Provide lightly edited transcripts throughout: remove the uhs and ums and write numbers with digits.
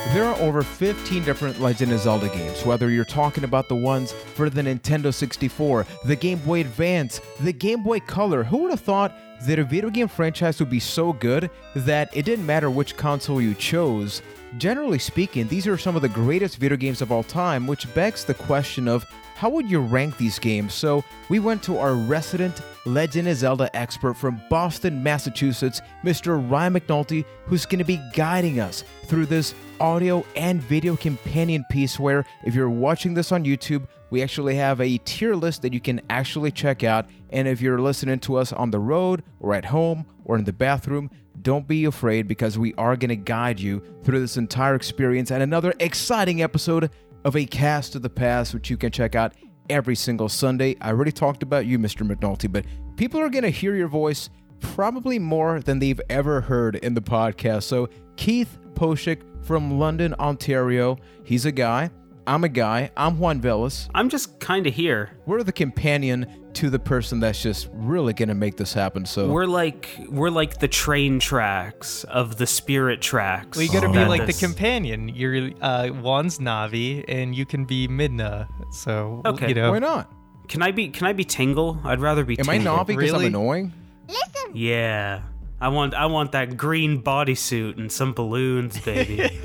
There are over 15 different Legend of Zelda games, whether you're talking about the ones for the Nintendo 64, the Game Boy Advance, the Game Boy Color. Who would have thought that a video game franchise would be so good that it didn't matter which console you chose? Generally speaking, these are some of the greatest video games of all time, which begs the question of how would you rank these games? So we went to our resident Legend of Zelda expert from Boston, Massachusetts, Mr. Ryan McNulty, who's going to be guiding us through this audio and video companion piece where if you're watching this on YouTube, we actually have a tier list that you can actually check out. And if you're listening to us on the road or at home or in the bathroom, don't be afraid because we are going to guide you through this entire experience and another exciting episode of A Cast of the Past, which you can check out every single Sunday. I already talked about you, Mr. McNulty, but people are going to hear your voice probably more than they've ever heard in the podcast. So Keith Poshik from London, Ontario, he's a guy. I'm a guy. I'm Juan Velas. I'm just kind of here. We're the companion to the person that's just really gonna make this happen. So we're like the train tracks of the spirit tracks. Well, you gotta be like the companion. You're Juan's Navi, and you can be Midna. So okay, you know. Why not? Can I be Tingle? I'd rather be. Am Tingle. I Navi because Really? I'm annoying? Listen. Yeah, I want that green bodysuit and some balloons, baby.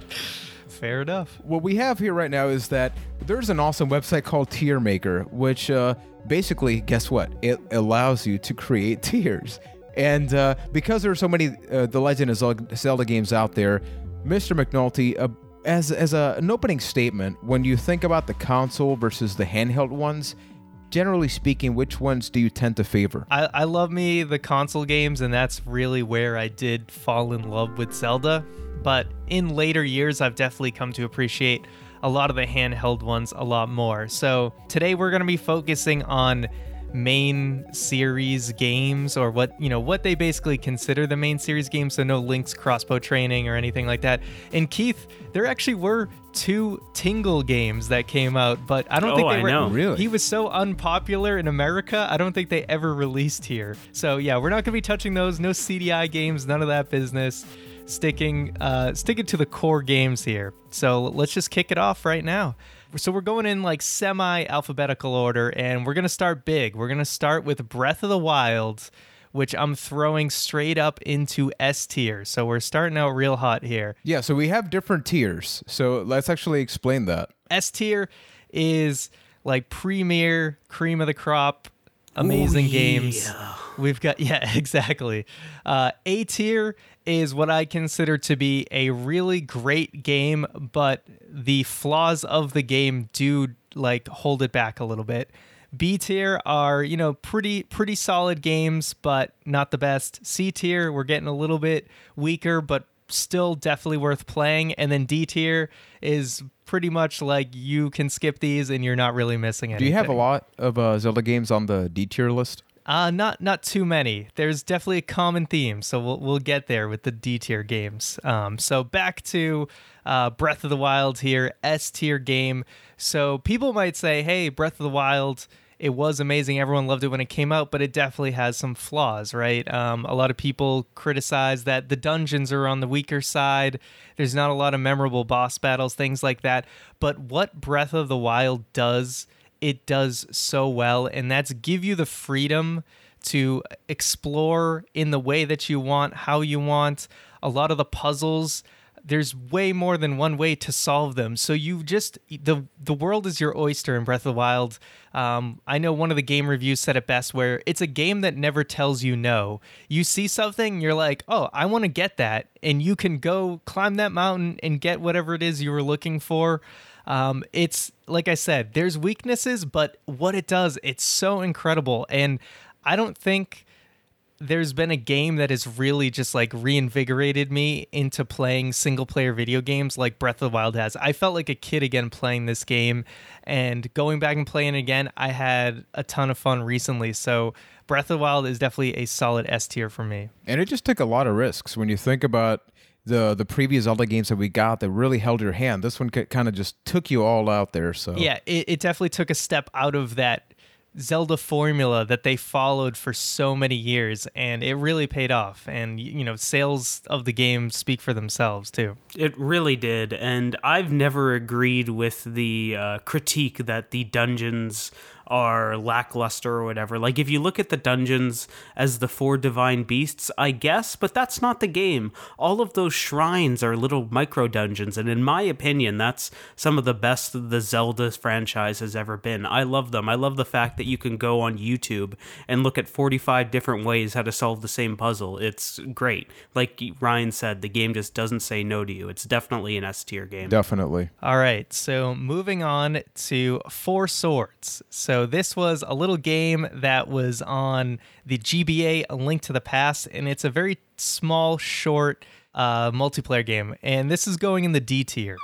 Fair enough. What we have here right now is that there's an awesome website called Tier Maker, which basically, guess what? It allows you to create tiers. And because there are so many The Legend of Zelda games out there, Mr. McNulty, as an opening statement, when you think about the console versus the handheld ones, generally speaking, which ones do you tend to favor? I love me the console games, and that's really where I did fall in love with Zelda. But in later years, I've definitely come to appreciate a lot of the handheld ones a lot more. So today we're going to be focusing on main series games, or what they basically consider the main series games. So no Link's crossbow training or anything like that. And Keith, there actually were 2 Tingle games that came out, but I don't think they were. Know. Really? He was so unpopular in America, I don't think they ever released here. So yeah, we're not going to be touching those. No CDI games, none of that business. Sticking to the core games here. So let's just kick it off right now. So we're going in like semi-alphabetical order, and we're going to start big. We're going to start with Breath of the Wild, which I'm throwing straight up into S tier. So we're starting out real hot here. Yeah, so we have different tiers. So let's actually explain that. S tier is like premier, cream of the crop, amazing games. We've got, yeah, exactly. A tier is what I consider to be a really great game, but the flaws of the game do like hold it back a little bit. B tier are, pretty solid games, but not the best. C tier, we're getting a little bit weaker, but still definitely worth playing. And then D tier is pretty much like you can skip these and you're not really missing anything. Do you have a lot of Zelda games on the D tier list? Not too many. There's definitely a common theme, so we'll get there with the D tier games. So back to Breath of the Wild here, S tier game. So people might say, hey, Breath of the Wild, it was amazing. Everyone loved it when it came out, but it definitely has some flaws, right? A lot of people criticize that the dungeons are on the weaker side. There's not a lot of memorable boss battles, things like that. But what Breath of the Wild does, it does so well, and that's give you the freedom to explore in the way that you want, how you want. A lot of the puzzles, there's way more than one way to solve them. So you just, the world is your oyster in Breath of the Wild. I know one of the game reviews said it best, where it's a game that never tells you no. You see something, you're like, oh, I want to get that. And you can go climb that mountain and get whatever it is you were looking for. It's, like I said, there's weaknesses, but what it does, it's so incredible. And I don't think there's been a game that has really just like reinvigorated me into playing single player video games like Breath of the Wild has. I felt like a kid again playing this game, and going back and playing it again, I had a ton of fun recently. So Breath of the Wild is definitely a solid S tier for me. And it just took a lot of risks when you think about the previous Zelda games that we got that really held your hand. This one kind of just took you all out there. So yeah, it definitely took a step out of that Zelda formula that they followed for so many years, and it really paid off. And, sales of the game speak for themselves, too. It really did, and I've never agreed with the critique that the dungeons are lackluster or whatever. Like, if you look at the dungeons as the 4 divine beasts, I guess, but that's not the game. All of those shrines are little micro dungeons, and in my opinion, that's some of the best the Zelda franchise has ever been. I love them. I love the fact that you can go on YouTube and look at 45 different ways how to solve the same puzzle. It's great. Like Ryan said, the game just doesn't say no to you. It's definitely an S-tier game. Definitely. All right, so moving on to Four Swords. So this was a little game that was on the GBA, A Link to the Past, and it's a very small, short multiplayer game. And this is going in the D tier.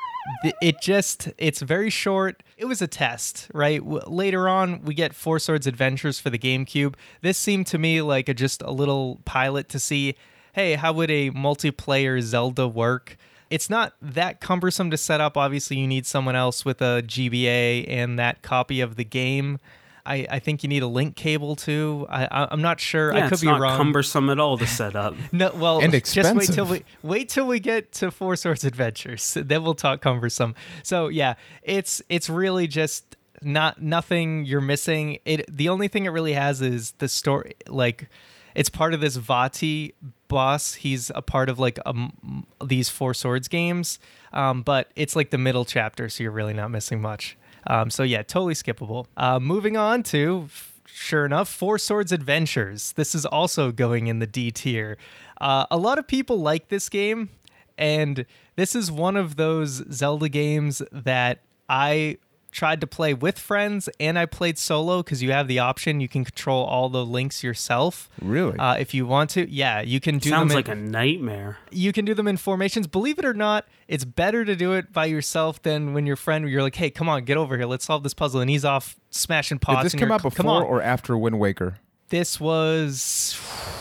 It's very short. It was a test, right? Later on, we get Four Swords Adventures for the GameCube. This seemed to me like just a little pilot to see, hey, how would a multiplayer Zelda work? It's not that cumbersome to set up. Obviously, you need someone else with a GBA and that copy of the game. I think you need a link cable too. I'm not sure. Yeah, I could be wrong. It's wrong. not cumbersome at all to set up. No, well, and expensive. Just wait till we get to Four Swords Adventures. Then we'll talk cumbersome. So yeah, it's really just nothing you're missing. The only thing it really has is the story. Like, it's part of this Vati boss. He's a part of like these Four Swords games, but it's like the middle chapter, so you're really not missing much. So yeah, totally skippable. Moving on to, sure enough, Four Swords Adventures. This is also going in the D tier. A lot of people like this game, and this is one of those Zelda games that I tried to play with friends, and I played solo because you have the option. You can control all the links yourself. Really? If you want to. Yeah, you can do them. Sounds like a nightmare. You can do them in formations. Believe it or not, it's better to do it by yourself than when you're like, hey, come on, get over here. Let's solve this puzzle. And he's off smashing pots. Did this come out before or after Wind Waker? This was,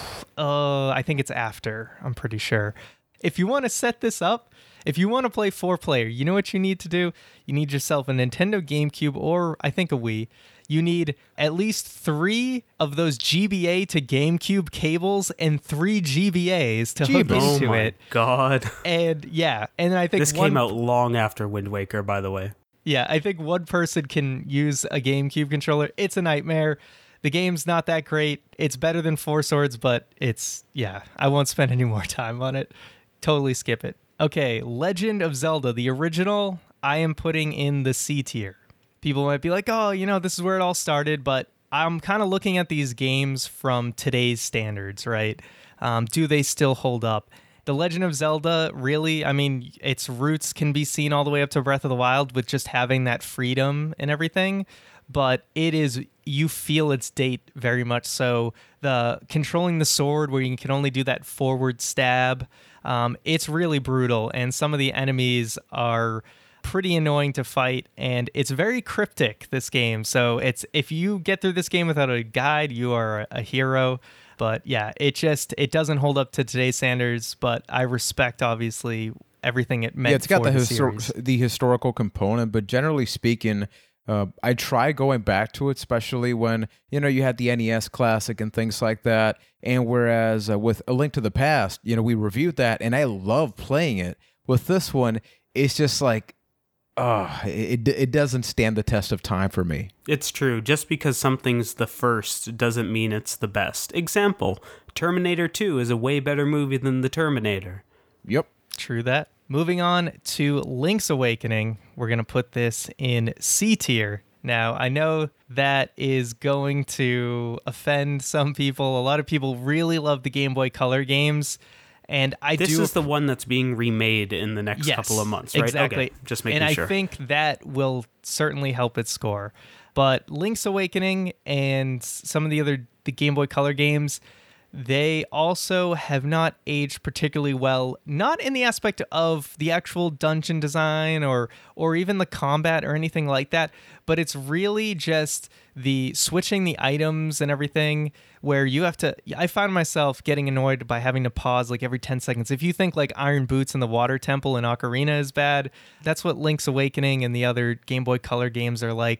I think it's after. I'm pretty sure. If you want to set this up, if you want to play 4-player, you know what you need to do? You need yourself a Nintendo GameCube or I think a Wii. You need at least 3 of those GBA to GameCube cables and 3 GBAs to hook into it. Oh my God. And yeah, and I think this came out long after Wind Waker, by the way. Yeah, I think one person can use a GameCube controller. It's a nightmare. The game's not that great. It's better than Four Swords, but I won't spend any more time on it. Totally skip it. Okay, Legend of Zelda, the original, I am putting in the C tier. People might be like, oh, this is where it all started, but I'm kind of looking at these games from today's standards, right? Do they still hold up? The Legend of Zelda, really, I mean, its roots can be seen all the way up to Breath of the Wild with just having that freedom and everything, but you feel its date very much so. The controlling the sword where you can only do that forward stab, it's really brutal, and some of the enemies are pretty annoying to fight, and it's very cryptic, this game. So if you get through this game without a guide, you are a hero. But yeah, it doesn't hold up to today's standards, but I respect obviously everything it meant. Yeah, it's got the the historical component, but generally speaking, I try going back to it, especially when you had the NES Classic and things like that. And whereas with A Link to the Past, we reviewed that, and I love playing it. With this one, it's just like, it doesn't stand the test of time for me. It's true. Just because something's the first doesn't mean it's the best. Example, Terminator 2 is a way better movie than The Terminator. Yep. True that. Moving on to Link's Awakening, we're going to put this in C tier. Now, I know that is going to offend some people. A lot of people really love the Game Boy Color games. And this is the one that's being remade in the next couple of months, right? Exactly. Okay, just making sure. And I think that will certainly help its score. But Link's Awakening and some of the Game Boy Color games, they also have not aged particularly well, not in the aspect of the actual dungeon design or even the combat or anything like that, but it's really just the switching the items and everything where you have to. I find myself getting annoyed by having to pause like every 10 seconds. If you think like Iron Boots and the Water Temple in Ocarina is bad, that's what Link's Awakening and the other Game Boy Color games are like.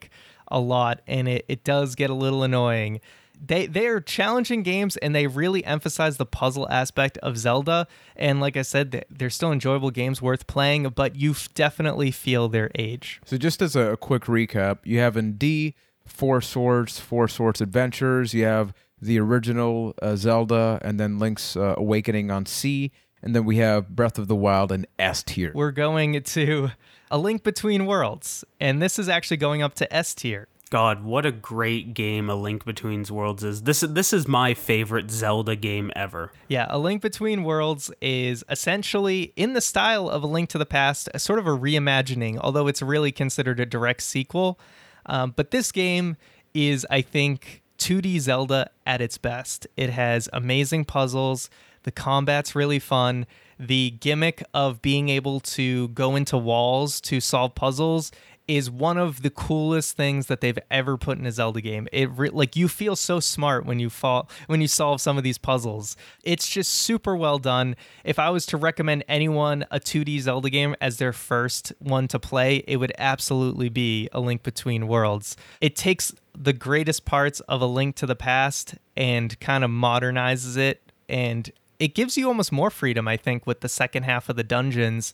a lot, and it does get a little annoying. They are challenging games, and they really emphasize the puzzle aspect of Zelda. And like I said, they're still enjoyable games worth playing, but you definitely feel their age. So just as a quick recap, you have in D, Four Swords Adventures. You have the original Zelda, and then Link's Awakening on C. And then we have Breath of the Wild in S tier. We're going to A Link Between Worlds, and this is actually going up to S tier. God, what a great game A Link Between Worlds is. This is my favorite Zelda game ever. Yeah, A Link Between Worlds is essentially in the style of A Link to the Past, a sort of a reimagining, although it's really considered a direct sequel. But this game is, I think, 2D Zelda at its best. It has amazing puzzles. The combat's really fun. The gimmick of being able to go into walls to solve puzzles is one of the coolest things that they've ever put in a Zelda game. Like you feel so smart when you solve some of these puzzles. It's just super well done. If I was to recommend anyone a 2D Zelda game as their first one to play, it would absolutely be A Link Between Worlds. It takes the greatest parts of A Link to the Past and kind of modernizes it, and it gives you almost more freedom, I think, with the second half of the dungeons.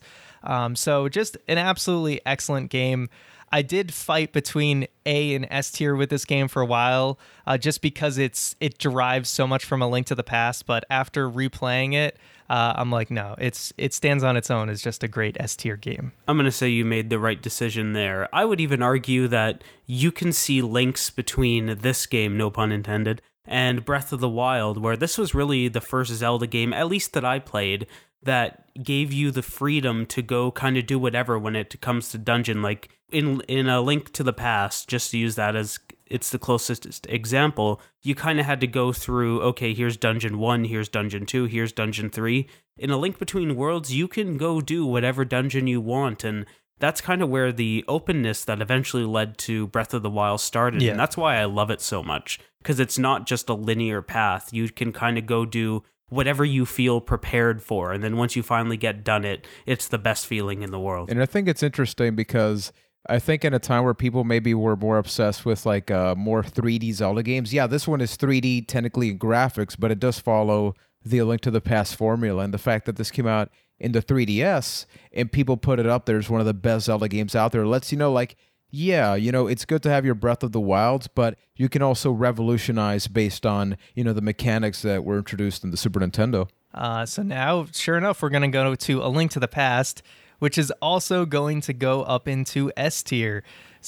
So just an absolutely excellent game. I did fight between A and S tier with this game for a while, just because it derives so much from A Link to the Past. But after replaying it, I'm like, no, it stands on its own as just a great S tier game. I'm going to say you made the right decision there. I would even argue that you can see links between this game, no pun intended, and Breath of the Wild, where this was really the first Zelda game, at least that I played, that gave you the freedom to go kind of do whatever when it comes to dungeon. Like in A Link to the Past, just to use that as it's the closest example, you kind of had to go through, okay, here's dungeon 1, here's dungeon 2, here's dungeon 3. In A Link Between Worlds, you can go do whatever dungeon you want, and that's kind of where the openness that eventually led to Breath of the Wild started. Yeah. And that's why I love it so much, because it's not just a linear path. You can kind of go do whatever you feel prepared for, and then once you finally get done it's the best feeling in the world. And I think it's interesting because I think in a time where people maybe were more obsessed with like more 3D Zelda games, yeah, this one is 3D technically in graphics, but it does follow the A Link to the Past formula. And the fact that this came out in the 3DS and people put it up there as one of the best Zelda games out there lets you know, like, yeah, it's good to have your Breath of the Wilds, but you can also revolutionize based on, the mechanics that were introduced in the Super Nintendo. So now, sure enough, we're going to go to A Link to the Past, which is also going to go up into S tier.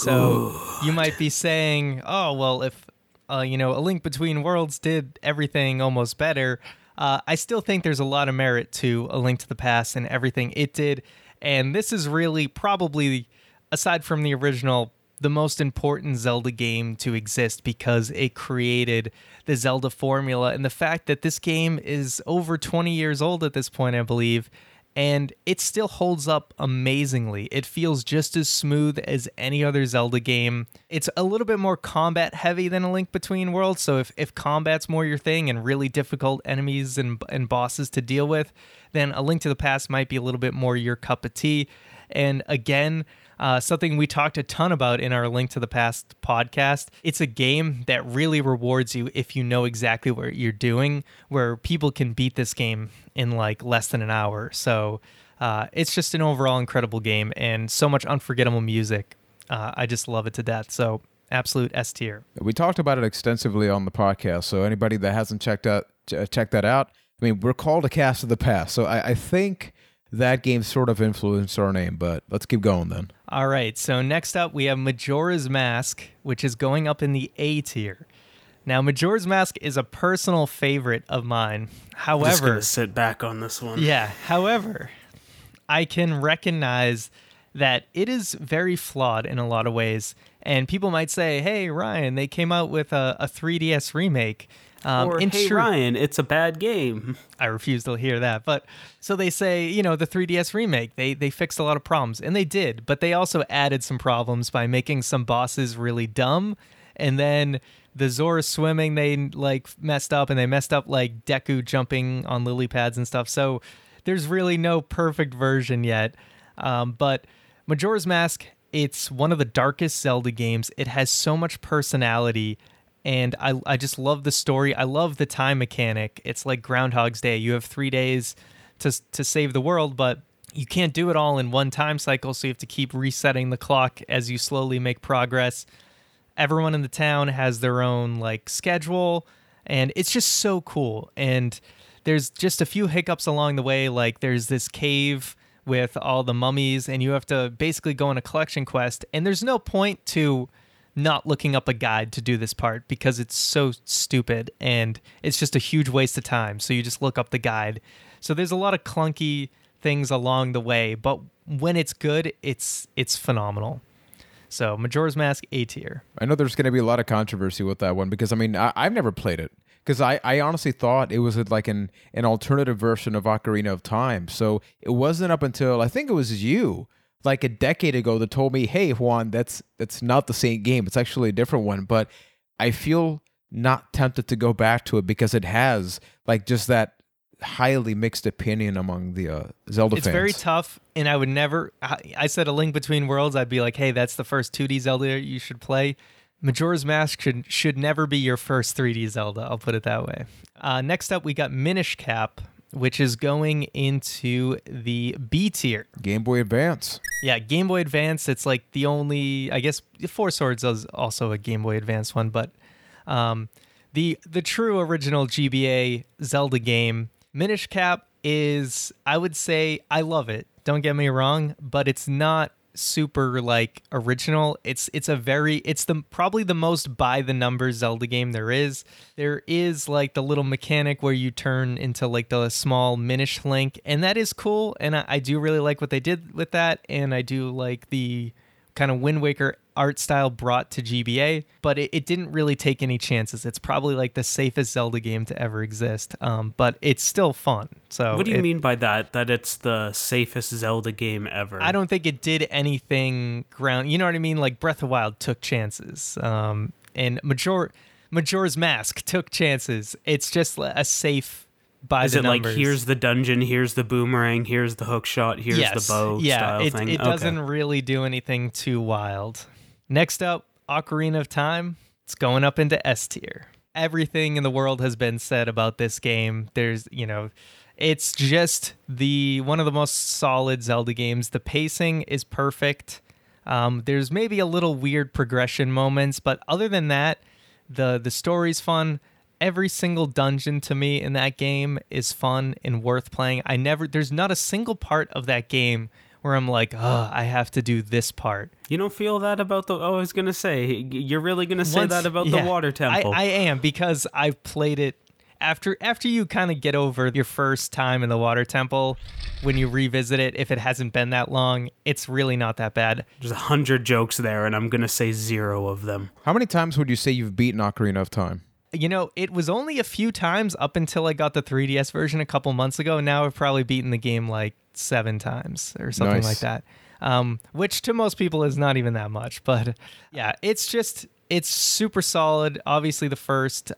So you might be saying, oh, well, if, A Link Between Worlds did everything almost better, I still think there's a lot of merit to A Link to the Past and everything it did. And this is really probably, aside from the original, the most important Zelda game to exist because it created the Zelda formula. And the fact that this game is over 20 years old at this point, I believe, and it still holds up amazingly. It feels just as smooth as any other Zelda game. It's a little bit more combat heavy than A Link Between Worlds, so if combat's more your thing and really difficult enemies and bosses to deal with, then A Link to the Past might be a little bit more your cup of tea. And again, something we talked a ton about in our Link to the Past podcast. It's a game that really rewards you if you know exactly what you're doing, where people can beat this game in like less than an hour. So it's just an overall incredible game and so much unforgettable music. I just love it to death. So absolute S tier. We talked about it extensively on the podcast, so anybody that hasn't check that out, I mean, we're called a cast of the past, so I think that game sort of influenced our name, but let's keep going then. All right, so next up we have Majora's Mask, which is going up in the A tier. Now, Majora's Mask is a personal favorite of mine. However, I'm just gonna sit back on this one. Yeah, however, I can recognize that it is very flawed in a lot of ways. And people might say, hey, Ryan, they came out with a 3DS remake. Or, hey, Ryan, it's a bad game. I refuse to hear that. But so they say, the 3DS remake, they fixed a lot of problems. And they did. But they also added some problems by making some bosses really dumb. And then the Zora swimming, they messed up. And they messed up Deku jumping on lily pads and stuff. So there's really no perfect version yet. But Majora's Mask It's one of the darkest Zelda games. It has so much personality, and I just love the story. I love the time mechanic. It's like Groundhog's Day. You have 3 days to save the world, but you can't do it all in one time cycle, so you have to keep resetting the clock as you slowly make progress. Everyone in the town has their own like schedule, and it's just so cool. And there's just a few hiccups along the way, like there's this cave with all the mummies, and you have to basically go on a collection quest, and there's no point to not looking up a guide to do this part because it's so stupid and it's just a huge waste of time. So you just look up the guide. So there's a lot of clunky things along the way, but when it's good, it's phenomenal. So Majora's Mask, A tier. I know there's going to be a lot of controversy with that one because, I mean, I've never played it because I honestly thought it was like an alternative version of Ocarina of Time. So it wasn't up until, I think it was you, like a decade ago, that told me, hey, Juan, that's not the same game. It's actually a different one. But I feel not tempted to go back to it because it has like just that highly mixed opinion among the Zelda fans. It's very tough, and I would never... I said A Link Between Worlds, I'd be like, hey, that's the first 2D Zelda you should play. Majora's Mask should never be your first 3D Zelda, I'll put it that way. Next up, we got Minish Cap, which is going into the B tier. Game Boy Advance. Yeah, Game Boy Advance, it's like the only... I guess Four Swords is also a Game Boy Advance one, but the true original GBA Zelda game... Minish Cap is, I would say, I love it. Don't get me wrong, but it's not super like original. It's probably the most by the numbers Zelda game there is. There is like the little mechanic where you turn into like the small Minish Link, and that is cool. And I do really like what they did with that, and I do like the kind of Wind Waker art style brought to GBA, but it didn't really take any chances. It's probably like the safest Zelda game to ever exist, but it's still fun. So what do you mean by that? That it's the safest Zelda game ever? I don't think it did anything ground. You know what I mean? Like Breath of the Wild took chances, and Majora's Mask took chances. It's just a safe. Is it numbers. Like here's the dungeon, here's the boomerang, here's the hook shot, here's the bow style thing? It doesn't really do anything too wild. Next up, Ocarina of Time. It's going up into S tier. Everything in the world has been said about this game. It's just one of the most solid Zelda games. The pacing is perfect. There's maybe a little weird progression moments, but other than that, the story's fun. Every single dungeon to me in that game is fun and worth playing. There's not a single part of that game where I'm like, oh, I have to do this part. You don't feel that about I was going to say, you're really going to say that about the water temple. I am, because I've played it after you kind of get over your first time in the water temple. When you revisit it, if it hasn't been that long, it's really not that bad. There's 100 jokes there, and I'm going to say 0 of them. How many times would you say you've beaten Ocarina of Time? It was only a few times up until I got the 3DS version a couple months ago. Now I've probably beaten the game like 7 times or something like that, which to most people is not even that much. But yeah, it's super solid. Obviously the first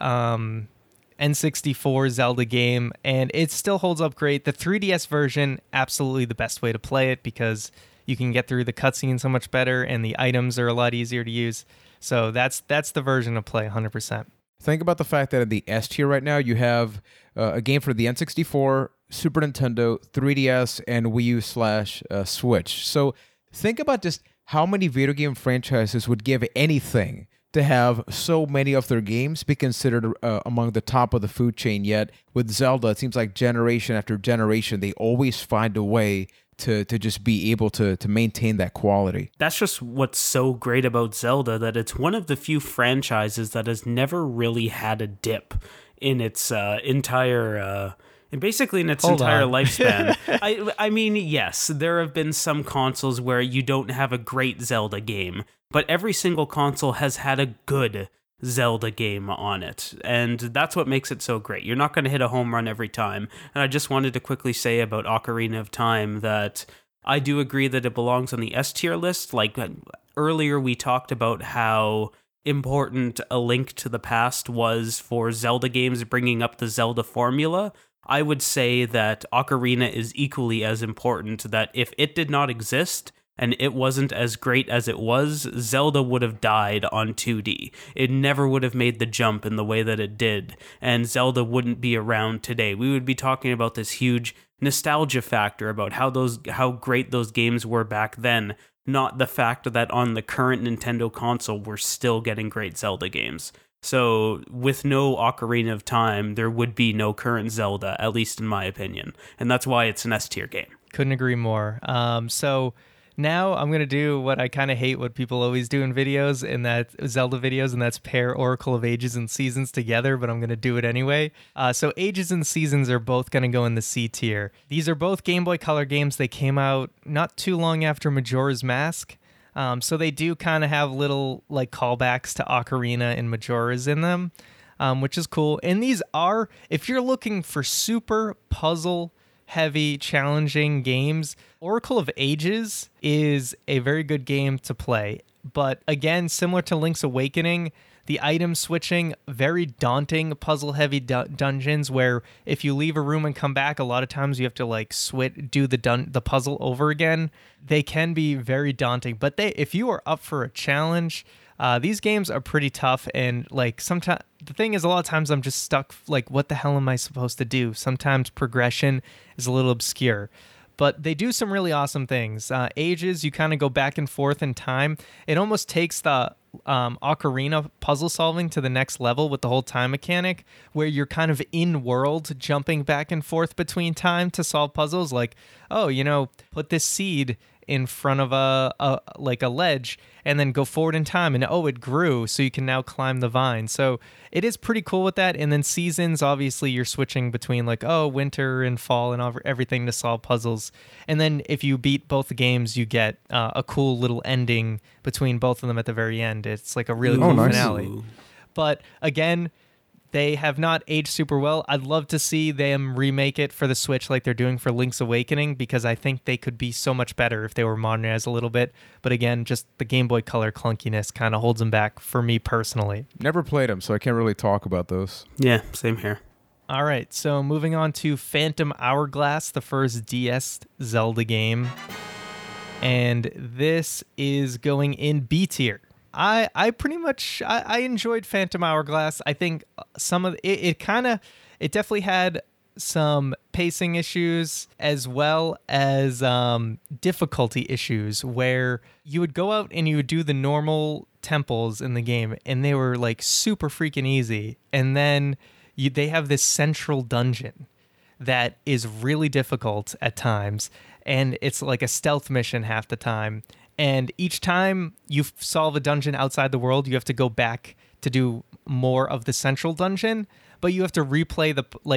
N64 Zelda game, and it still holds up great. The 3DS version, absolutely the best way to play it because you can get through the cutscene so much better, and the items are a lot easier to use. So that's the version to play 100%. Think about the fact that in the S tier right now, you have a game for the N64, Super Nintendo, 3DS, and Wii U / Switch. So think about just how many video game franchises would give anything to have so many of their games be considered among the top of the food chain. Yet with Zelda, it seems like generation after generation, they always find a way to just be able to maintain that quality. That's just what's so great about Zelda, that it's one of the few franchises that has never really had a dip in its entire lifespan. I mean, yes, there have been some consoles where you don't have a great Zelda game, but every single console has had a good Zelda game on it, and that's what makes it so great. You're not going to hit a home run every time. And I just wanted to quickly say about Ocarina of Time that I do agree that it belongs on the S tier list. Like earlier we talked about how important A Link to the Past was for Zelda games bringing up the Zelda formula. I would say that Ocarina is equally as important, that if it did not exist and it wasn't as great as it was, Zelda would have died on 2D. It never would have made the jump in the way that it did, and Zelda wouldn't be around today. We would be talking about this huge nostalgia factor about how great those games were back then, not the fact that on the current Nintendo console we're still getting great Zelda games. So with no Ocarina of Time, there would be no current Zelda, at least in my opinion. And that's why it's an S tier game. Couldn't agree more. So now I'm going to do what I kind of hate what people always do in videos, and that Zelda videos, and that's pair Oracle of Ages and Seasons together, but I'm going to do it anyway. So Ages and Seasons are both going to go in the C tier. These are both Game Boy Color games. They came out not too long after Majora's Mask. So they do kind of have little like callbacks to Ocarina and Majora's in them, which is cool. And these are, if you're looking for super puzzle heavy, challenging games, Oracle of Ages is a very good game to play. But again, similar to Link's Awakening, the item switching, very daunting puzzle heavy dungeons where if you leave a room and come back, a lot of times you have to like do the puzzle over again. They can be very daunting, but if you are up for a challenge, these games are pretty tough. And like sometimes the thing is, a lot of times I'm just stuck like, what the hell am I supposed to do? Sometimes progression is a little obscure. But they do some really awesome things. Ages, you kind of go back and forth in time. It almost takes the Ocarina puzzle solving to the next level with the whole time mechanic, where you're kind of in world jumping back and forth between time to solve puzzles. Like, oh, put this seed in front of a ledge and then go forward in time, and it grew, so you can now climb the vine. So it is pretty cool with that. And then Seasons, obviously you're switching between like winter and fall and everything to solve puzzles. And then if you beat both the games, you get a cool little ending between both of them at the very end. It's like a really cool finale. But again, they have not aged super well. I'd love to see them remake it for the Switch like they're doing for Link's Awakening, because I think they could be so much better if they were modernized a little bit. But again, just the Game Boy Color clunkiness kind of holds them back for me personally. Never played them, so I can't really talk about those. Yeah, same here. All right, so moving on to Phantom Hourglass, the first DS Zelda game. And this is going in B tier. I pretty much I enjoyed Phantom Hourglass. I think some of it definitely had some pacing issues as well as difficulty issues, where you would go out and you would do the normal temples in the game and they were like super freaking easy, and then they have this central dungeon that is really difficult at times, and it's like a stealth mission half the time. And each time you solve a dungeon outside the world, you have to go back to do more of the central dungeon, but you have to replay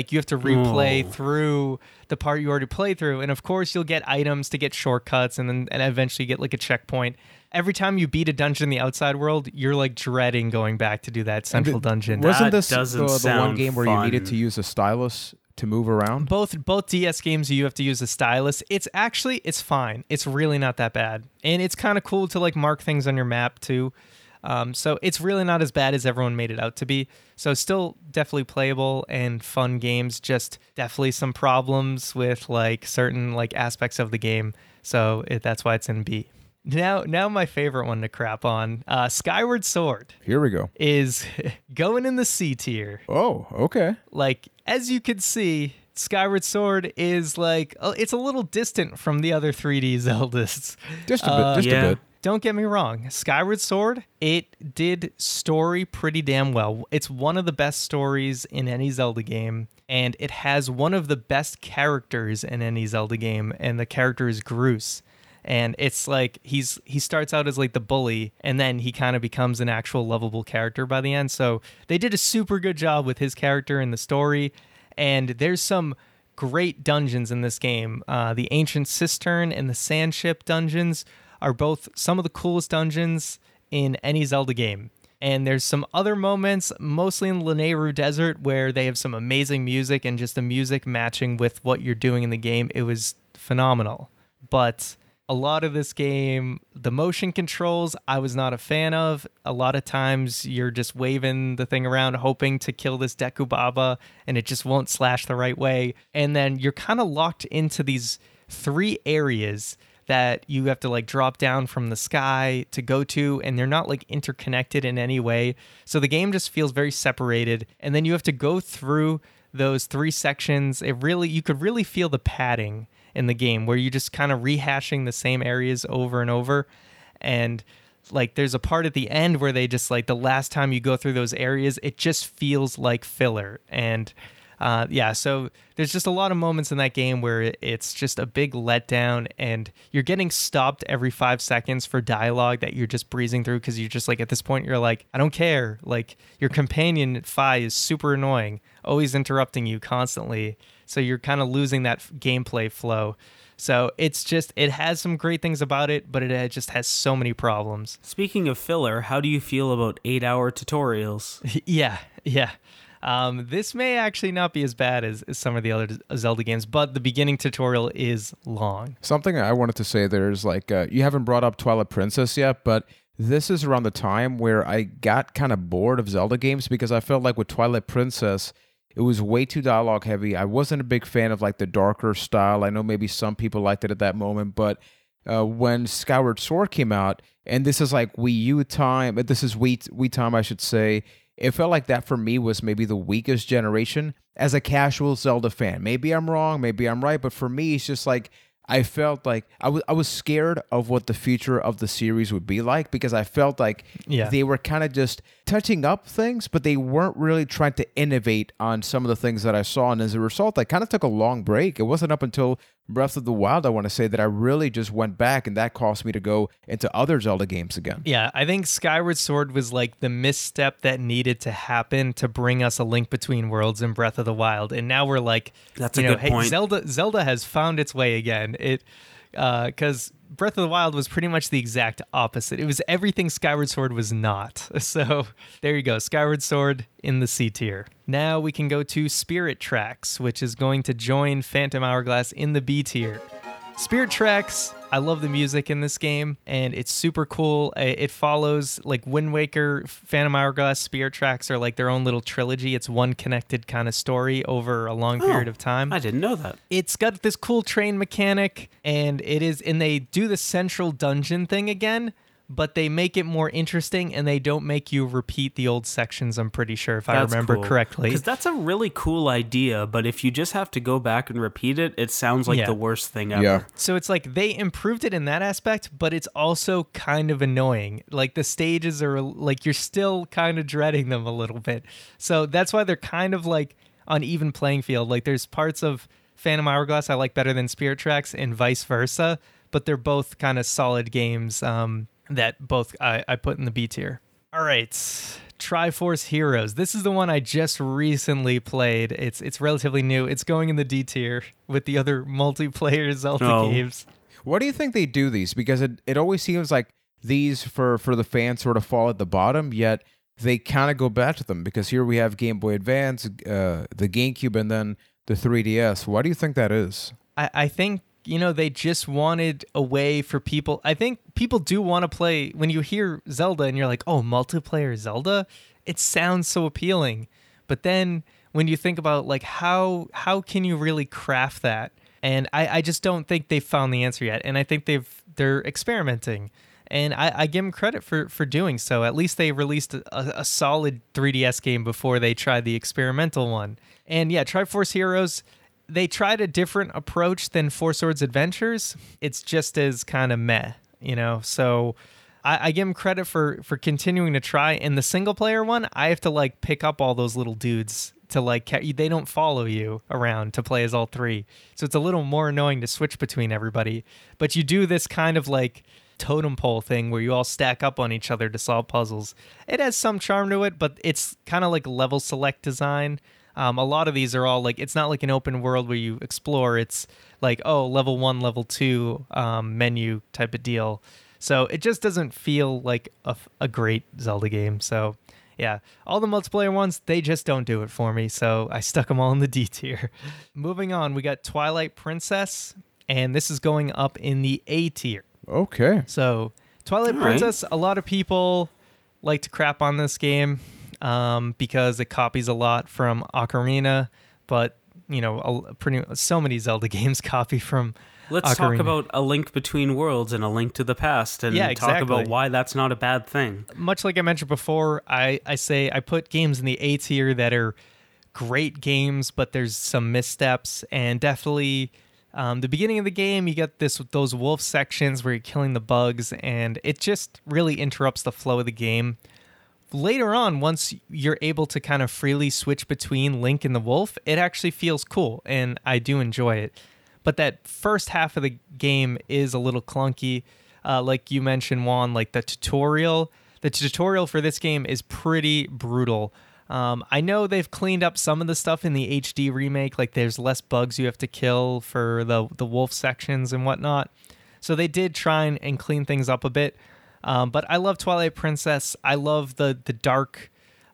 through the part you already played through. And of course, you'll get items to get shortcuts, and eventually get like a checkpoint. Every time you beat a dungeon in the outside world, you're like dreading going back to do that central dungeon. Wasn't this the one game where you needed to use a stylus to move around? Both DS games, you have to use a stylus. It's fine. It's really not that bad. And it's kind of cool to like mark things on your map too. So it's really not as bad as everyone made it out to be. So still definitely playable and fun games, just definitely some problems with like certain like aspects of the game. So that's why it's in B. Now my favorite one to crap on, Skyward Sword. Here we go. Is going in the C tier. Oh, okay. Like, as you can see, Skyward Sword is like, it's a little distant from the other 3D Zeldas. Just a bit. Don't get me wrong. Skyward Sword, it did story pretty damn well. It's one of the best stories in any Zelda game, and it has one of the best characters in any Zelda game, and the character is Groose. And it's like he starts out as like the bully, and then he kind of becomes an actual lovable character by the end. So they did a super good job with his character in the story. And there's some great dungeons in this game. The Ancient Cistern and the Sandship dungeons are both some of the coolest dungeons in any Zelda game. And there's some other moments, mostly in Lanayru Desert, where they have some amazing music, and just the music matching with what you're doing in the game. It was phenomenal. But a lot of this game, the motion controls, I was not a fan of. A lot of times you're just waving the thing around hoping to kill this Deku Baba, and it just won't slash the right way. And then you're kind of locked into these 3 areas that you have to like drop down from the sky to go to, and they're not like interconnected in any way. So the game just feels very separated, and then you have to go through those 3 sections. You could really feel the padding in the game where you're just kind of rehashing the same areas over and over. And like there's a part at the end where they just like the last time you go through those areas, it just feels like filler. And so there's just a lot of moments in that game where it's just a big letdown, and you're getting stopped every 5 seconds for dialogue that you're just breezing through because you're just like, at this point, you're like, I don't care. Like your companion, Fi, is super annoying, always interrupting you constantly. So you're kind of losing that gameplay flow. So it has some great things about it, but it just has so many problems. Speaking of filler, how do you feel about 8-hour tutorials? Yeah. This may actually not be as bad as some of the other Zelda games, but the beginning tutorial is long. Something I wanted to say there is like, you haven't brought up Twilight Princess yet, but this is around the time where I got kind of bored of Zelda games because I felt like with Twilight Princess, it was way too dialogue heavy. I wasn't a big fan of like the darker style. I know maybe some people liked it at that moment, but when Skyward Sword came out, and this is like Wii U time, this is Wii time, I should say, it felt like that for me was maybe the weakest generation as a casual Zelda fan. Maybe I'm wrong, maybe I'm right, but for me, it's just like I felt like I was scared of what the future of the series would be like because I felt like they were kind of just touching up things, but they weren't really trying to innovate on some of the things that I saw. And as a result, I kind of took a long break. It wasn't up until Breath of the Wild, I want to say, that I really just went back, and that caused me to go into other Zelda games again. Yeah, I think Skyward Sword was like the misstep that needed to happen to bring us A Link Between Worlds and Breath of the Wild. And now we're like, that's a good point. Zelda has found its way again. Because Breath of the Wild was pretty much the exact opposite. It was everything Skyward Sword was not. So there you go, Skyward Sword in the C tier. Now we can go to Spirit Tracks, which is going to join Phantom Hourglass in the B tier. Spirit Tracks, I love the music in this game, and it's super cool. It follows like Wind Waker, Phantom Hourglass, Spirit Tracks are like their own little trilogy. It's one connected kind of story over a long period of time. I didn't know that. It's got this cool train mechanic, and they do the central dungeon thing again, but they make it more interesting, and they don't make you repeat the old sections, I'm pretty sure, if I remember correctly. Because that's a really cool idea, but if you just have to go back and repeat it, it sounds like the worst thing ever. Yeah. So it's like they improved it in that aspect, but it's also kind of annoying. Like the stages are like, you're still kind of dreading them a little bit. So that's why they're kind of like on even playing field. Like there's parts of Phantom Hourglass I like better than Spirit Tracks and vice versa, but they're both kind of solid games that both I put in the B tier. All right, Triforce Heroes. This is the one I just recently played. It's relatively new. It's going in the D tier with the other multiplayer Zelda games. What do you think they do these? Because it always seems like these for the fans sort of fall at the bottom, yet they kind of go back to them. Because here we have Game Boy Advance, the GameCube, and then the 3DS. Why do you think that is? I think, they just wanted a way for people. I think people do want to play. When you hear Zelda and you're like, oh, multiplayer Zelda, it sounds so appealing. But then when you think about like how can you really craft that? And I just don't think they've found the answer yet. And I think they're experimenting. And I give them credit for doing so. At least they released a solid 3DS game before they tried the experimental one. And yeah, Triforce Heroes, they tried a different approach than Four Swords Adventures. It's just as kind of meh, So I give them credit for continuing to try. In the single player one, I have to like pick up all those little dudes to like, they don't follow you around to play as all three. So it's a little more annoying to switch between everybody. But you do this kind of like totem pole thing where you all stack up on each other to solve puzzles. It has some charm to it, but it's kind of like level select design. A lot of these are all like, it's not like an open world where you explore. It's like, oh, level 1, level 2 menu type of deal. So it just doesn't feel like a great Zelda game. So yeah, all the multiplayer ones, they just don't do it for me. So I stuck them all in the D tier. Moving on, we got Twilight Princess, and this is going up in the A tier. Okay. So Twilight Princess, a lot of people like to crap on this game. Because it copies a lot from Ocarina, but so many Zelda games copy from Let's talk about A Link Between Worlds and A Link to the Past and talk about why that's not a bad thing. Much like I mentioned before, I say I put games in the A tier that are great games, but there's some missteps, and definitely the beginning of the game, you get those wolf sections where you're killing the bugs, and it just really interrupts the flow of the game. Later on, once you're able to kind of freely switch between Link and the wolf, it actually feels cool, and I do enjoy it. But that first half of the game is a little clunky. Like you mentioned, Juan, like the tutorial for this game is pretty brutal. I know they've cleaned up some of the stuff in the HD remake, like there's less bugs you have to kill for the wolf sections and whatnot. So they did try and clean things up a bit. But I love Twilight Princess. I love the dark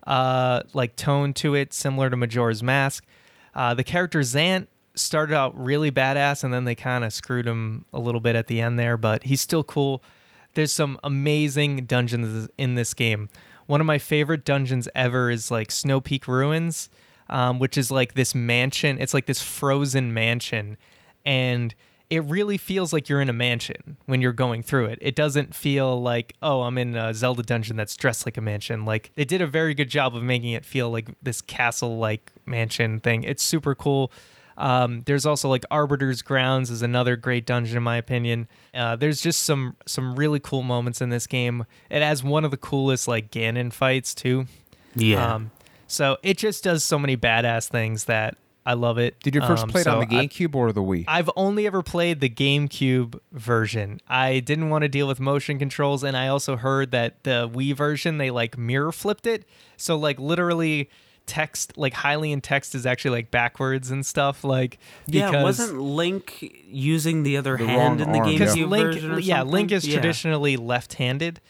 like tone to it, similar to Majora's Mask. The character Zant started out really badass, and then they kind of screwed him a little bit at the end there, but he's still cool. There's some amazing dungeons in this game. One of my favorite dungeons ever is like Snow Peak Ruins, which is like this mansion. It's like this frozen mansion, and it really feels like you're in a mansion when you're going through it. It doesn't feel like, oh, I'm in a Zelda dungeon that's dressed like a mansion. Like, they did a very good job of making it feel like this castle-like mansion thing. It's super cool. There's also like Arbiter's Grounds is another great dungeon in my opinion. There's just some really cool moments in this game. It has one of the coolest like Ganon fights too. Yeah. So it just does so many badass things that I love it. Did you first play it on the GameCube or the Wii? I've only ever played the GameCube version. I didn't want to deal with motion controls, and I also heard that the Wii version, they like mirror flipped it. So like literally text, like Hylian text is actually like backwards and stuff. Like, yeah, wasn't Link using the other hand in the GameCube version or something? Link is traditionally left-handed.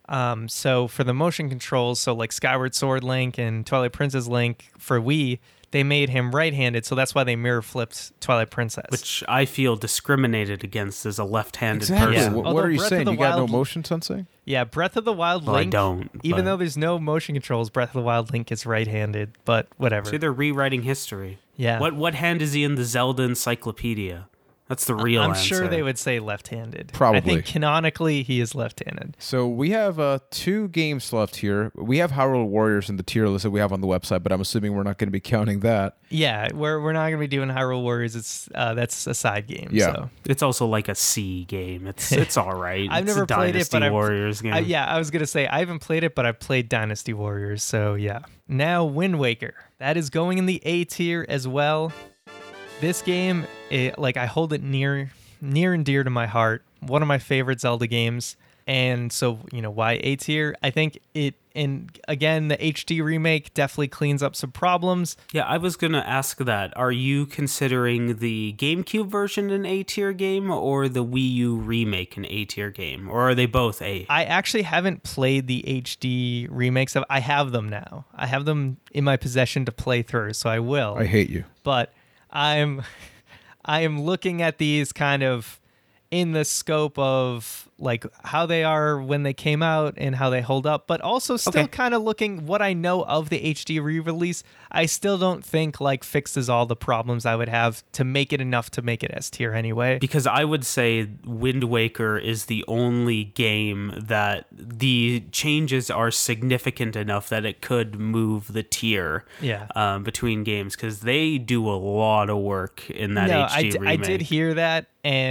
So for the motion controls, so like Skyward Sword Link and Twilight Princess Link for Wii, they made him right-handed, so that's why they mirror flipped Twilight Princess. Which I feel discriminated against as a left-handed person. Yeah. What are you saying? You got no motion sensing? Yeah, Breath of the Wild Link. I don't. Even though there's no motion controls, Breath of the Wild Link is right-handed, but whatever. See, they're rewriting history. Yeah. What hand is he in the Zelda encyclopedia? That's the real answer. I'm sure they would say left-handed. Probably. I think canonically he is left-handed. So we have 2 games left here. We have Hyrule Warriors in the tier list that we have on the website, but I'm assuming we're not going to be counting that. Yeah, we're not going to be doing Hyrule Warriors. It's that's a side game. Yeah. So. It's also like a C game. It's all right. I've never played it, but Warriors game. I was going to say I haven't played it, but I've played Dynasty Warriors. So yeah. Now Wind Waker. That is going in the A tier as well. This game, I hold it near and dear to my heart. One of my favorite Zelda games. And so, why A tier? I think and again, the HD remake definitely cleans up some problems. Yeah, I was going to ask that. Are you considering the GameCube version an A tier game or the Wii U remake an A tier game? Or are they both A? I actually haven't played the HD remakes. I have them now. I have them in my possession to play through, so I will. I hate you. But I am looking at these kind of in the scope of like how they are when they came out and how they hold up, but also still kind of looking what I know of the HD re-release. I still don't think like fixes all the problems I would have to make it enough to make it S tier anyway. Because I would say Wind Waker is the only game that the changes are significant enough that it could move the tier between games, because they do a lot of work in that HD remake. I did hear that,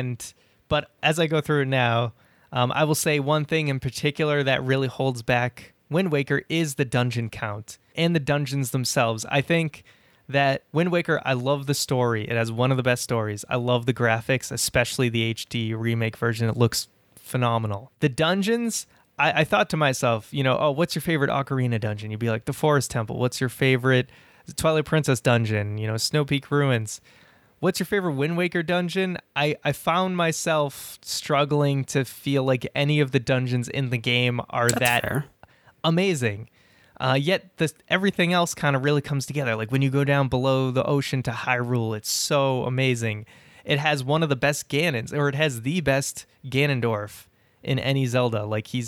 but as I go through it now, I will say one thing in particular that really holds back Wind Waker is the dungeon count and the dungeons themselves. I think that Wind Waker, I love the story. It has one of the best stories. I love the graphics, especially the HD remake version. It looks phenomenal. The dungeons, I thought to myself, what's your favorite Ocarina dungeon? You'd be like, the Forest Temple. What's your favorite Twilight Princess dungeon? Snow Peak Ruins. What's your favorite Wind Waker dungeon? I found myself struggling to feel like any of the dungeons in the game are fair. Amazing. Yet everything else kind of really comes together. Like when you go down below the ocean to Hyrule, it's so amazing. It has one of the best Ganons, or it has the best Ganondorf in any Zelda. Like he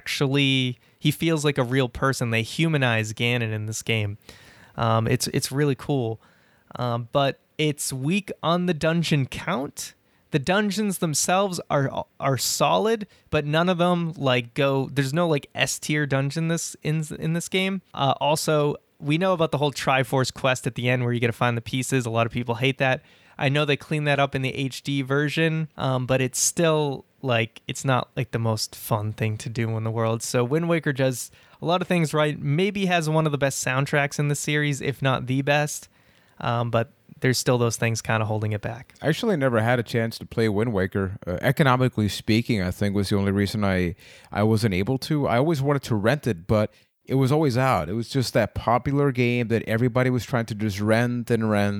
feels like a real person. They humanize Ganon in this game. It's really cool. But it's weak on the dungeon count. The dungeons themselves are solid, but none of them like go. There's no like S tier dungeon in this game. Also, we know about the whole Triforce quest at the end where you get to find the pieces. A lot of people hate that. I know they cleaned that up in the HD version, but it's still like it's not like the most fun thing to do in the world. So Wind Waker does a lot of things right. Maybe has one of the best soundtracks in the series, if not the best. But there's still those things kind of holding it back. I actually never had a chance to play Wind Waker. Economically speaking, I think was the only reason I wasn't able to. I always wanted to rent it, but it was always out. It was just that popular game that everybody was trying to just rent.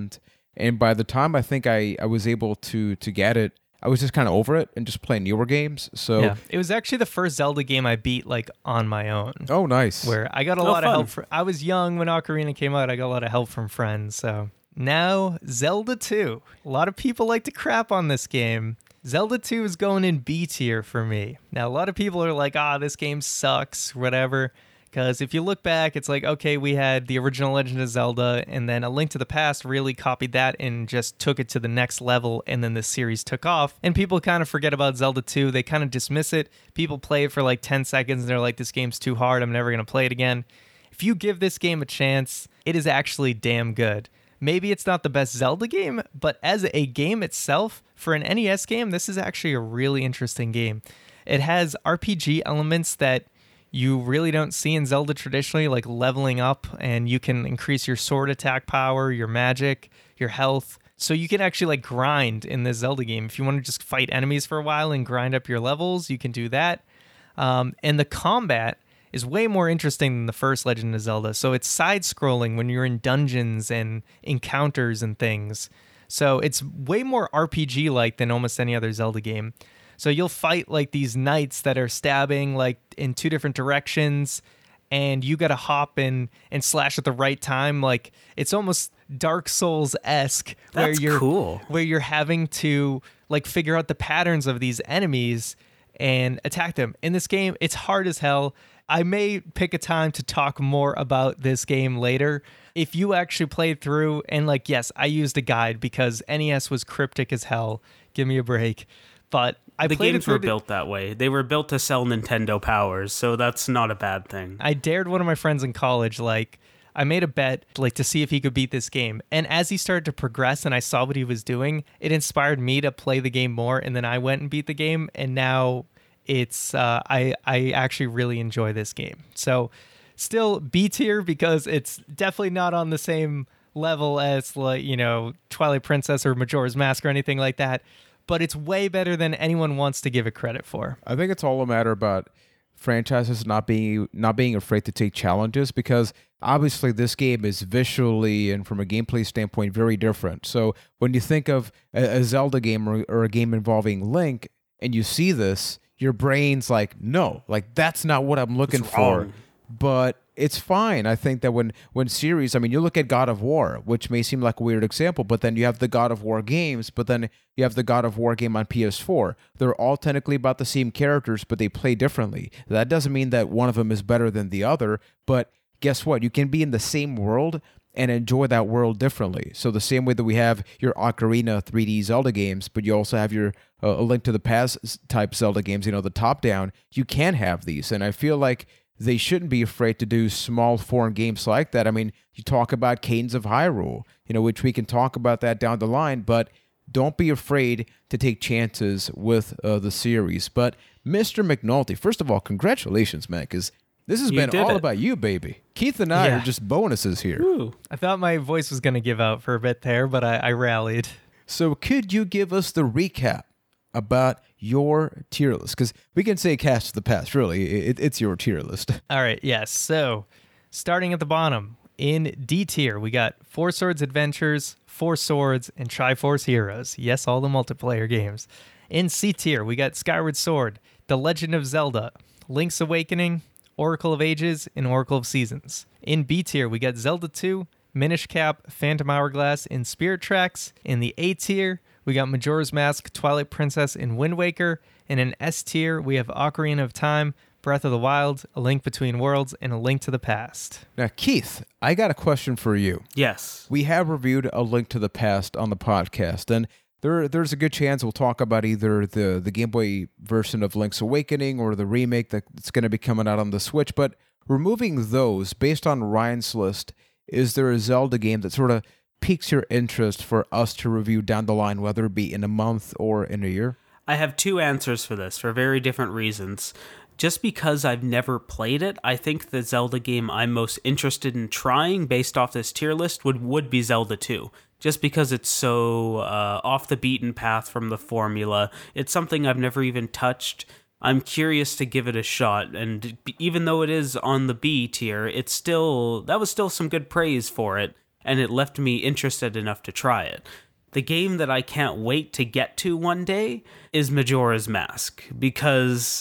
And by the time I think I was able to get it, I was just kind of over it and just playing newer games. So yeah, it was actually the first Zelda game I beat like on my own. Oh, nice. Where I got a lot of help. I was young when Ocarina came out. I got a lot of help from friends. So now Zelda 2. A lot of people like to crap on this game. Zelda 2 is going in B tier for me. Now, a lot of people are like, this game sucks, whatever. Because if you look back, it's like, okay, we had the original Legend of Zelda, and then A Link to the Past really copied that and just took it to the next level, and then the series took off. And people kind of forget about Zelda 2. They kind of dismiss it. People play it for like 10 seconds, and they're like, this game's too hard. I'm never going to play it again. If you give this game a chance, it is actually damn good. Maybe it's not the best Zelda game, but as a game itself, for an NES game, this is actually a really interesting game. It has RPG elements that you really don't see in Zelda traditionally, like leveling up, and you can increase your sword attack power, your magic, your health. So you can actually like grind in this Zelda game. If you want to just fight enemies for a while and grind up your levels, you can do that. And the combat is way more interesting than the first Legend of Zelda. So it's side-scrolling when you're in dungeons and encounters and things. So it's way more RPG-like than almost any other Zelda game. So you'll fight like these knights that are stabbing like in two different directions, and you got to hop in and slash at the right time. Like it's almost Dark Souls-esque where you're having to like figure out the patterns of these enemies and attack them. In this game, it's hard as hell. I may pick a time to talk more about this game later. If you actually played through and like, yes, I used a guide because NES was cryptic as hell. Give me a break. But the games were built that way. They were built to sell Nintendo powers, so that's not a bad thing. I dared one of my friends in college, like, I made a bet, like, to see if he could beat this game. And as he started to progress and I saw what he was doing, it inspired me to play the game more. And then I went and beat the game, and now it's, I actually really enjoy this game. So, still B tier because it's definitely not on the same level as, like, you know, Twilight Princess or Majora's Mask or anything like that. But it's way better than anyone wants to give it credit for. I think it's all a matter about franchises not being afraid to take challenges, because obviously this game is visually and from a gameplay standpoint very different. So when you think of a Zelda game or a game involving Link and you see this, your brain's like, no, like that's not what I'm looking for. But it's fine. I think that when series, I mean, you look at God of War, which may seem like a weird example, but then you have the God of War games, but then you have the God of War game on PS4. They're all technically about the same characters, but they play differently. That doesn't mean that one of them is better than the other, but guess what? You can be in the same world and enjoy that world differently. So the same way that we have your Ocarina 3D Zelda games, but you also have your A Link to the Past type Zelda games, you know, the top-down, you can have these. And I feel like they shouldn't be afraid to do small foreign games like that. I mean, you talk about Cadence of Hyrule, you know, which we can talk about that down the line, but don't be afraid to take chances with the series. But Mr. McNulty, first of all, congratulations, man, because this has been all about you, baby. Keith and I are just bonuses here. Ooh, I thought my voice was going to give out for a bit there, but I rallied. So could you give us the recap about your tier list? Because we can say Cast of the Past, really. It's your tier list. All right, yes. So starting at the bottom, in D tier, we got Four Swords Adventures, Four Swords, and Triforce Heroes. Yes, all the multiplayer games. In C tier, we got Skyward Sword, The Legend of Zelda, Link's Awakening, Oracle of Ages, and Oracle of Seasons. In B tier, we got Zelda 2, Minish Cap, Phantom Hourglass, and Spirit Tracks. In the A tier, we got Majora's Mask, Twilight Princess, and Wind Waker. And in S tier, we have Ocarina of Time, Breath of the Wild, A Link Between Worlds, and A Link to the Past. Now, Keith, I got a question for you. Yes. We have reviewed A Link to the Past on the podcast, and there's a good chance we'll talk about either the Game Boy version of Link's Awakening or the remake that's going to be coming out on the Switch. But removing those, based on Ryan's list, is there a Zelda game that sort of piques your interest for us to review down the line, whether it be in a month or in a year? I have two answers for this for very different reasons. Just because I've never played it, I think the Zelda game I'm most interested in trying based off this tier list would be Zelda 2. Just because it's so off the beaten path from the formula. It's something I've never even touched. I'm curious to give it a shot, and even though it is on the B tier, that was still some good praise for it, and it left me interested enough to try it. The game that I can't wait to get to one day is Majora's Mask, because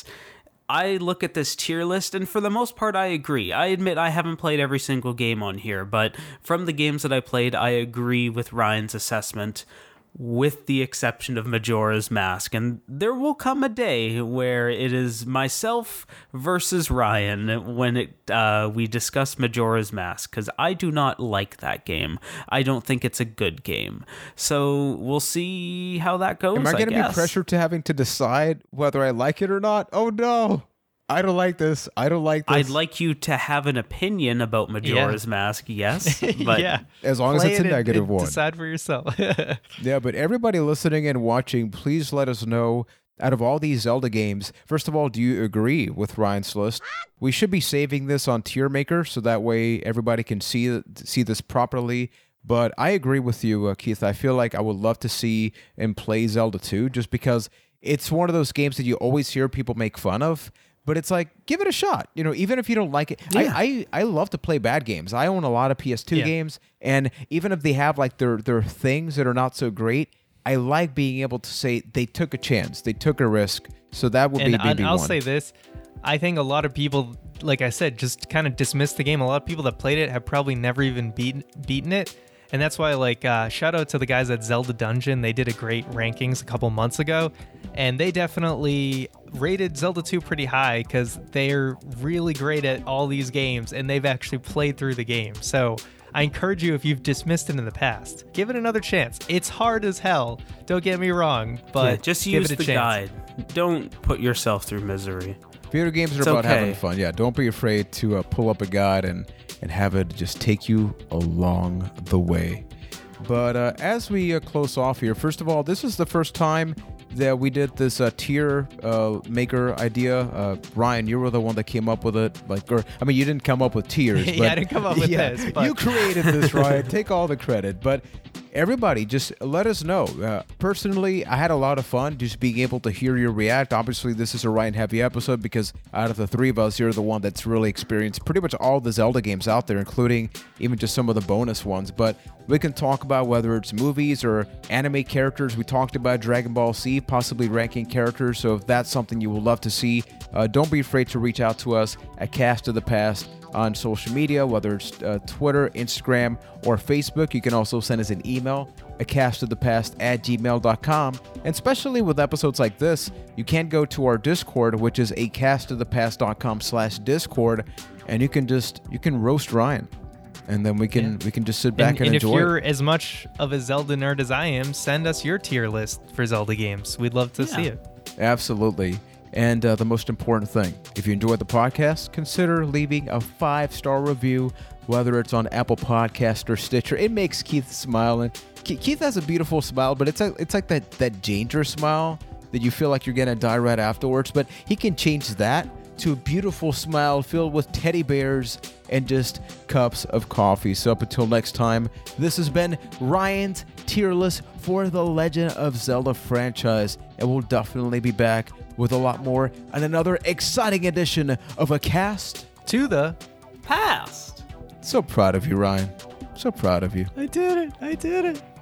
I look at this tier list, and for the most part, I agree. I admit I haven't played every single game on here, but from the games that I played, I agree with Ryan's assessment, with the exception of Majora's Mask. And there will come a day where it is myself versus Ryan when we discuss Majora's Mask, because I do not like that game. I don't think it's a good game. So we'll see how that goes. Am I going to be pressured to having to decide whether I like it or not? Oh no! I don't like this. I don't like this. I'd like you to have an opinion about Majora's Mask, yes. But yeah. As long as it's a negative one. Decide for yourself. Yeah, but everybody listening and watching, please let us know, out of all these Zelda games, first of all, do you agree with Ryan's list? We should be saving this on Tier Maker, so that way everybody can see this properly. But I agree with you, Keith. I feel like I would love to see and play Zelda 2, just because it's one of those games that you always hear people make fun of. But it's like, give it a shot. Even if you don't like it. Yeah. I love to play bad games. I own a lot of PS2 games, and even if they have like their things that are not so great, I like being able to say they took a chance, they took a risk. So that would be maybe one. I'll one. say this. I think a lot of people, like I said, just kind of dismiss the game. A lot of people that played it have probably never even beaten it. And that's why, shout out to the guys at Zelda Dungeon. They did a great rankings a couple months ago, and they definitely rated Zelda 2 pretty high because they're really great at all these games, and they've actually played through the game. So I encourage you, if you've dismissed it in the past, give it another chance. It's hard as hell, don't get me wrong, but just give use it a the chance. guide. Don't put yourself through misery. Video games are about having fun. Yeah, don't be afraid to pull up a guide and have it just take you along the way. But as we close off here, first of all, this is the first time that we did this tier maker idea. Ryan, you were the one that came up with it. You didn't come up with tiers. But I didn't come up with this. But you created this, Ryan. Take all the credit. But everybody, just let us know. Personally, I had a lot of fun just being able to hear you react. Obviously, this is a Ryan-heavy episode because out of the three of us, you're the one that's really experienced pretty much all the Zelda games out there, including even just some of the bonus ones. But we can talk about whether it's movies or anime characters. We talked about Dragon Ball Z, possibly ranking characters. So if that's something you would love to see, don't be afraid to reach out to us at Cast of the Past on social media, whether it's Twitter, Instagram, or Facebook. You can also send us an email at castofthepast@gmail.com. And especially with episodes like this, you can go to our Discord, which is a castofthepast.com/Discord, and you can roast Ryan. And then we can just sit back and enjoy. And if you're as much of a Zelda nerd as I am, send us your tier list for Zelda games. We'd love to see it. Absolutely. And the most important thing, if you enjoyed the podcast, consider leaving a 5-star review, whether it's on Apple Podcast or Stitcher. It makes Keith smile. And Keith has a beautiful smile, but it's like that danger smile that you feel like you're going to die right afterwards. But he can change that to a beautiful smile filled with teddy bears and just cups of coffee. So up until next time, this has been Ryan's tier list for the Legend of Zelda franchise, and we'll definitely be back with a lot more and another exciting edition of A Cast to the Past. So proud of you, Ryan. So proud of you. I did it.